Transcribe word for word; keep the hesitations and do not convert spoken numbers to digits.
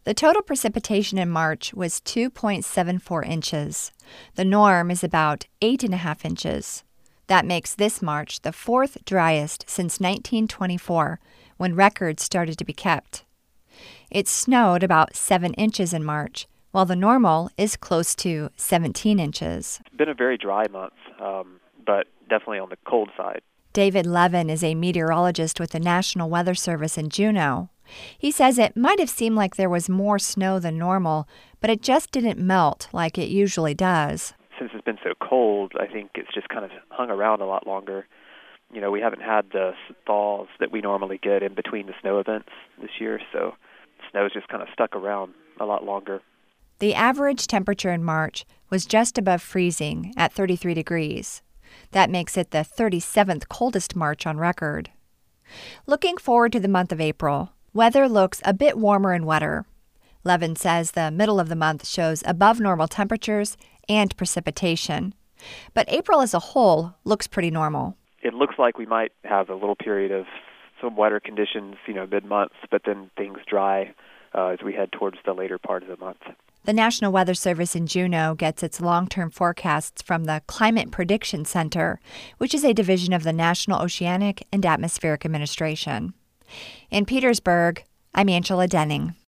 The total precipitation in March was two point seven four inches. The norm is about eight point five inches. That makes this March the fourth driest since nineteen twenty-four, when records started to be kept. It snowed about seven inches in March, while the normal is close to seventeen inches. It's been a very dry month, um, but definitely on the cold side. David Levin is a meteorologist with the National Weather Service in Juneau. He says it might have seemed like there was more snow than normal, but it just didn't melt like it usually does. Since it's been so cold, I think it's just kind of hung around a lot longer. You know, we haven't had the thaws that we normally get in between the snow events this year, so snow's just kind of stuck around a lot longer. The average temperature in March was just above freezing at thirty-three degrees. That makes it the thirty-seventh coldest March on record. Looking forward to the month of April, weather looks a bit warmer and wetter. Levin says the middle of the month shows above normal temperatures and precipitation. But April as a whole looks pretty normal. It looks like we might have a little period of some wetter conditions, you know, mid-month, but then things dry uh, as we head towards the later part of the month. The National Weather Service in Juneau gets its long-term forecasts from the Climate Prediction Center, which is a division of the National Oceanic and Atmospheric Administration. In Petersburg, I'm Angela Denning.